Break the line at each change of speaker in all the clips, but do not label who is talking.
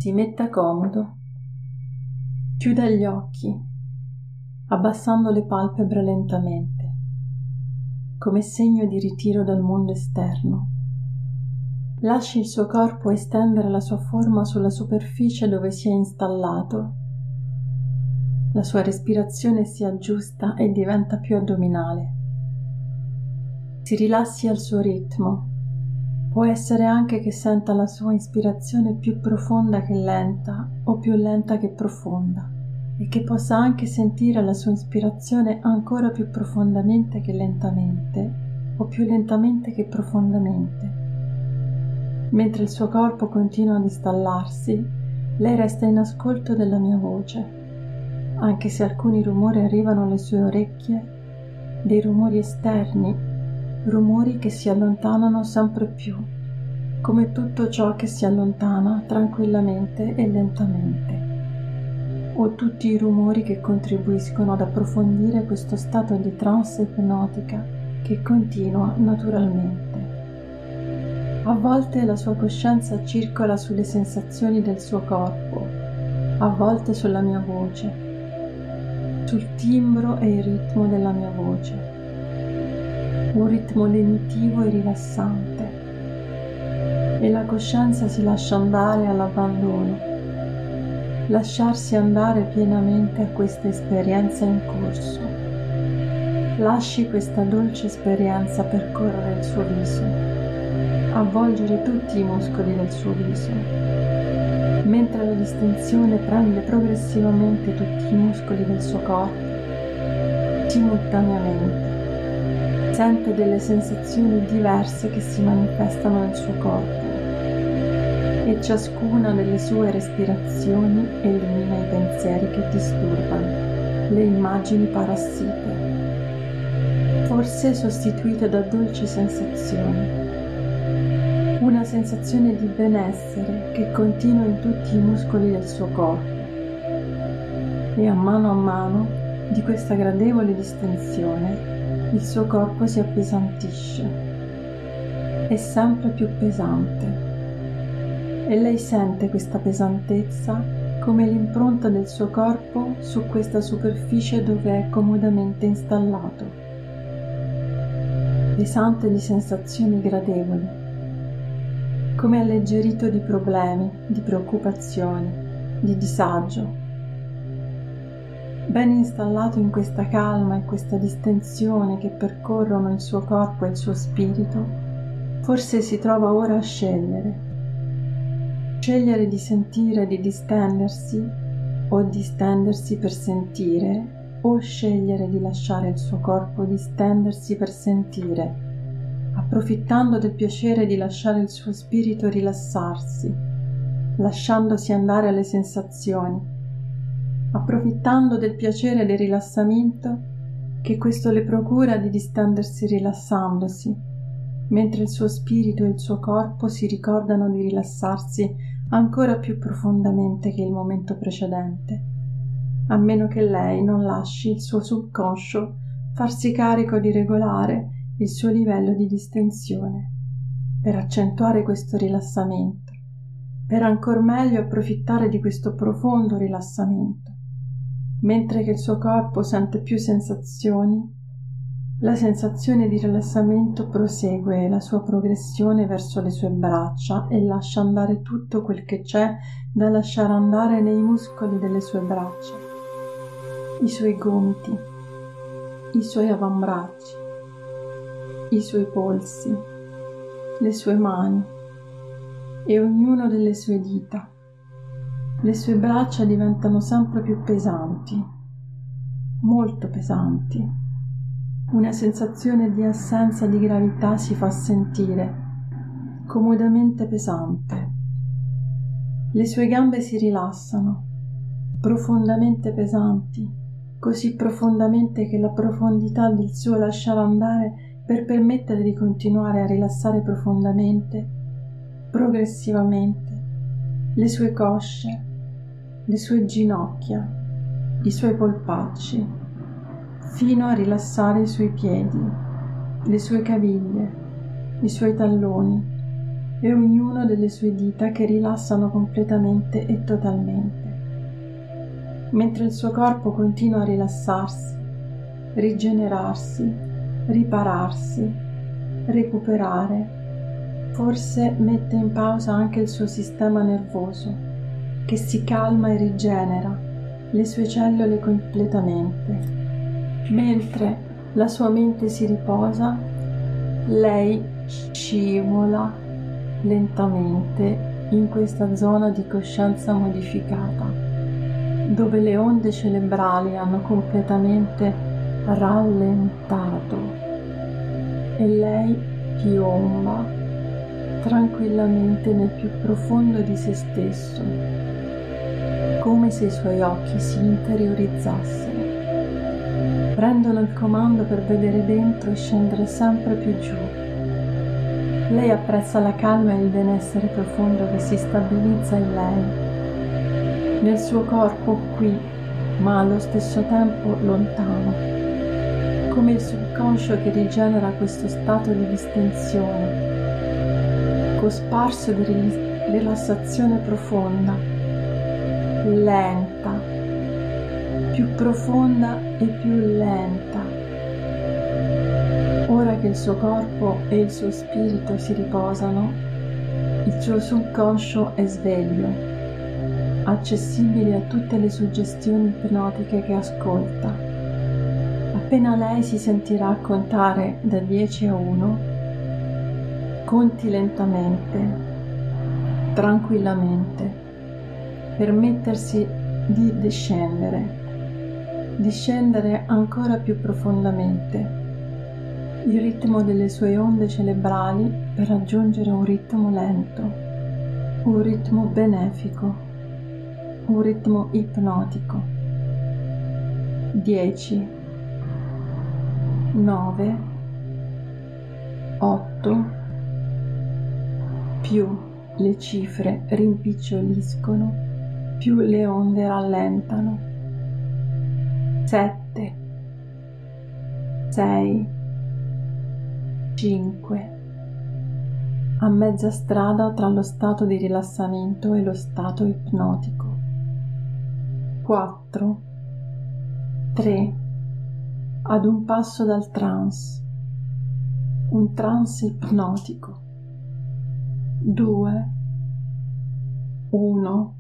Si metta comodo, chiuda gli occhi, abbassando le palpebre lentamente, come segno di ritiro dal mondo esterno. Lasci il suo corpo estendere la sua forma sulla superficie dove si è installato. La sua respirazione si aggiusta e diventa più addominale. Si rilassi al suo ritmo. Può essere anche che senta la sua ispirazione più profonda che lenta o più lenta che profonda e che possa anche sentire la sua ispirazione ancora più profondamente che lentamente o più lentamente che profondamente. Mentre il suo corpo continua ad installarsi, lei resta in ascolto della mia voce, anche se alcuni rumori arrivano alle sue orecchie, dei rumori esterni, rumori che si allontanano sempre più, come tutto ciò che si allontana tranquillamente e lentamente, o tutti i rumori che contribuiscono ad approfondire questo stato di trance ipnotica che continua naturalmente. A volte la sua coscienza circola sulle sensazioni del suo corpo, a volte sulla mia voce, sul timbro e il ritmo della mia voce. Un ritmo lenitivo e rilassante, e la coscienza si lascia andare all'abbandono, lasciarsi andare pienamente a questa esperienza in corso. Lasci questa dolce esperienza percorrere il suo viso, avvolgere tutti i muscoli del suo viso, mentre la distensione prende progressivamente tutti i muscoli del suo corpo, simultaneamente. Sente delle sensazioni diverse che si manifestano nel suo corpo e ciascuna delle sue respirazioni elimina i pensieri che disturbano, le immagini parassite, forse sostituite da dolci sensazioni. Una sensazione di benessere che continua in tutti i muscoli del suo corpo e a mano di questa gradevole distensione il suo corpo si appesantisce, è sempre più pesante e lei sente questa pesantezza come l'impronta del suo corpo su questa superficie dove è comodamente installato, pesante di sensazioni gradevoli, come alleggerito di problemi, di preoccupazioni, di disagio. Ben installato in questa calma e questa distensione che percorrono il suo corpo e il suo spirito, forse si trova ora a scegliere di sentire, di distendersi, o distendersi per sentire, o scegliere di lasciare il suo corpo distendersi per sentire, approfittando del piacere di lasciare il suo spirito rilassarsi, lasciandosi andare alle sensazioni, approfittando del piacere del rilassamento che questo le procura di distendersi rilassandosi, mentre il suo spirito e il suo corpo si ricordano di rilassarsi ancora più profondamente che il momento precedente, a meno che lei non lasci il suo subconscio farsi carico di regolare il suo livello di distensione, per accentuare questo rilassamento, per ancor meglio approfittare di questo profondo rilassamento. Mentre che il suo corpo sente più sensazioni, la sensazione di rilassamento prosegue la sua progressione verso le sue braccia e lascia andare tutto quel che c'è da lasciare andare nei muscoli delle sue braccia, i suoi gomiti, i suoi avambracci, i suoi polsi, le sue mani e ognuno delle sue dita. Le sue braccia diventano sempre più pesanti, molto pesanti. Una sensazione di assenza di gravità si fa sentire, comodamente pesante. Le sue gambe si rilassano, profondamente pesanti, così profondamente che la profondità del suo lasciare andare per permettere di continuare a rilassare profondamente, progressivamente, le sue cosce, le sue ginocchia, i suoi polpacci, fino a rilassare i suoi piedi, le sue caviglie, i suoi talloni, e ognuno delle sue dita che rilassano completamente e totalmente, mentre il suo corpo continua a rilassarsi, rigenerarsi, ripararsi, recuperare. Forse mette in pausa anche il suo sistema nervoso, che si calma e rigenera le sue cellule completamente. Mentre la sua mente si riposa, lei scivola lentamente in questa zona di coscienza modificata, dove le onde cerebrali hanno completamente rallentato e lei piomba tranquillamente nel più profondo di se stesso, come se i suoi occhi si interiorizzassero, prendono il comando per vedere dentro e scendere sempre più giù. Lei apprezza la calma e il benessere profondo che si stabilizza in lei, nel suo corpo qui, ma allo stesso tempo lontano, come il subconscio che rigenera questo stato di distensione, cosparso di rilassazione profonda, lenta, più profonda e più lenta. Ora che il suo corpo e il suo spirito si riposano, il suo subconscio è sveglio, accessibile a tutte le suggestioni ipnotiche che ascolta. Appena lei si sentirà contare da 10 a 1, conti lentamente, tranquillamente, permettersi di discendere ancora più profondamente il ritmo delle sue onde cerebrali per raggiungere un ritmo lento, un ritmo benefico, un ritmo ipnotico. 10, 9, 8, più le cifre rimpiccioliscono, più le onde rallentano. 7, 6, 5. A mezza strada tra lo stato di rilassamento e lo stato ipnotico. 4, 3. Ad un passo dal trance, un trance ipnotico. 2, 1.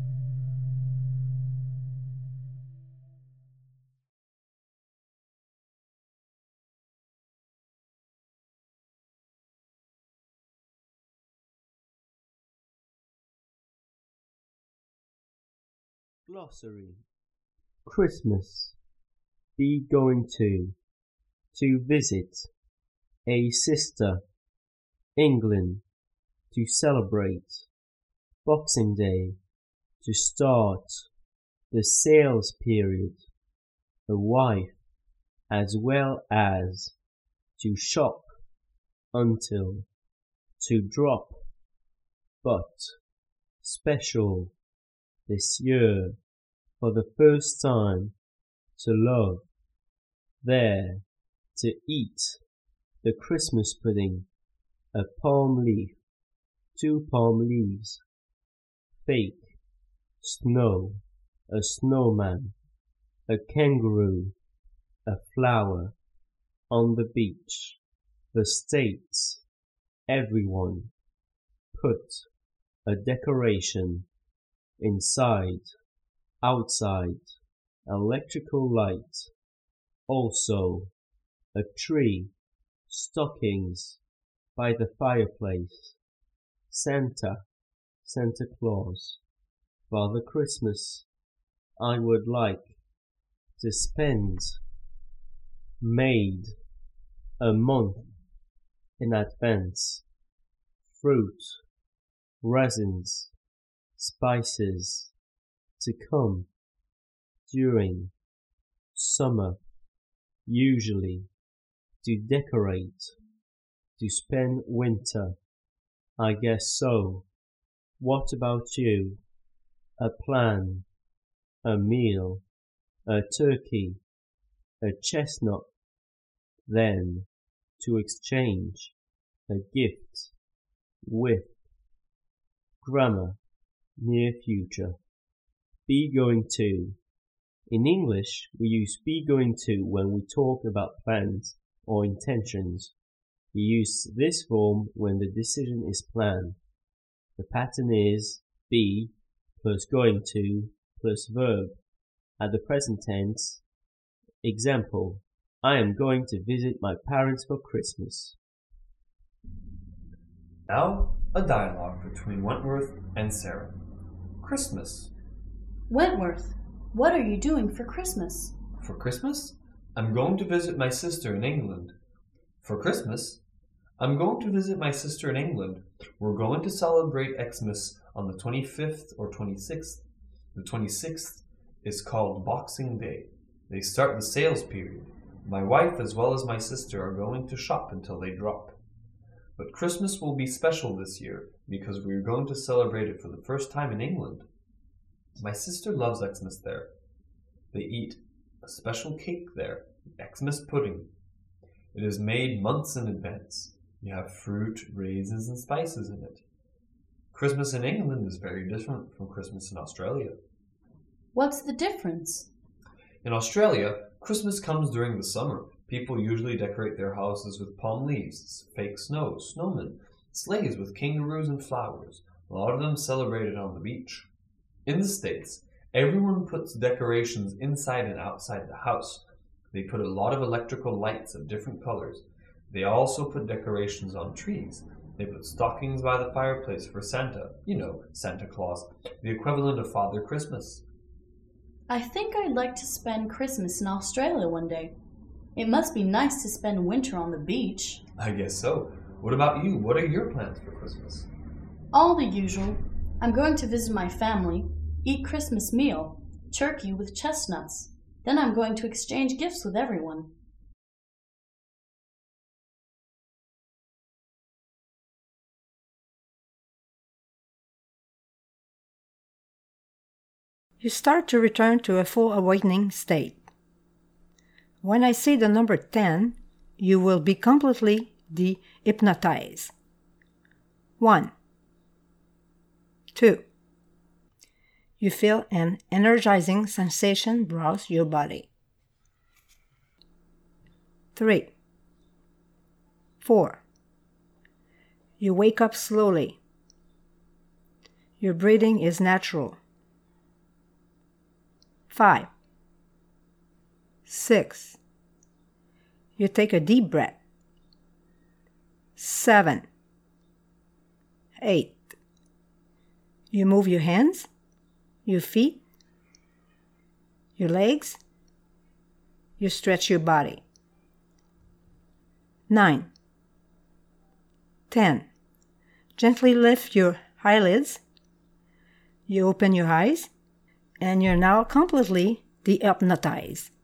Glossary. Christmas. Be going to visit, a sister, England, to celebrate, Boxing Day, to start, the sales period, a wife, as well as, to shop, until, to drop, but, special, this year, for the first time, to love, there, to eat, the Christmas pudding, a palm leaf, 2 palm leaves, fake, snow, a snowman, a kangaroo, a flower, on the beach, the States, everyone, put, a decoration, inside, outside, electrical light, also, a tree, stockings, by the fireplace, Santa, Santa Claus, Father Christmas, I would like to spend, made, a month in advance, fruit, resins, spices, to come, during, summer, usually, to decorate, to spend winter, I guess so. What about you? A plan, a meal, a turkey, a chestnut, then, to exchange, a gift, with. Grammar, near future. Be going to. In English, we use be going to when we talk about plans or intentions. We use this form when the decision is planned. The pattern is be plus going to plus verb. At the present tense, example, I am going to visit my parents for Christmas.
Now, a dialogue between Wentworth and Sarah. Christmas.
Wentworth, what are you doing for Christmas?
For Christmas, I'm going to visit my sister in England. For Christmas, I'm going to visit my sister in England. We're going to celebrate Xmas on the 25th or 26th. The 26th is called Boxing Day. They start the sales period. My wife as well as my sister are going to shop until they drop. But Christmas will be special this year because we're going to celebrate it for the first time in England. My sister loves Xmas there. They eat a special cake there, Xmas pudding. It is made months in advance. You have fruit, raisins, and spices in it. Christmas in England is very different from Christmas in Australia.
What's the difference?
In Australia, Christmas comes during the summer. People usually decorate their houses with palm leaves, fake snow, snowmen, sleighs with kangaroos and flowers. A lot of them celebrate it on the beach. In the States, everyone puts decorations inside and outside the house. They put a lot of electrical lights of different colors. They also put decorations on trees. They put stockings by the fireplace for Santa. You know, Santa Claus, the equivalent of Father Christmas.
I think I'd like to spend Christmas in Australia one day. It must be nice to spend winter on the beach.
I guess so. What about you? What are your plans for Christmas?
All the usual. I'm going to visit my family, eat Christmas meal, turkey with chestnuts. Then I'm going to exchange gifts with everyone.
You start to return to a full awakening state. When I say the number 10, you will be completely de-hypnotized. 1, 2. You feel an energizing sensation browse your body. 3, 4. You wake up slowly. Your breathing is natural. 5, 6. You take a deep breath. 7, 8. You move your hands, your feet, your legs. You stretch your body. 9, 10. Gently lift your eyelids. You open your eyes, and you're now completely de-hypnotized.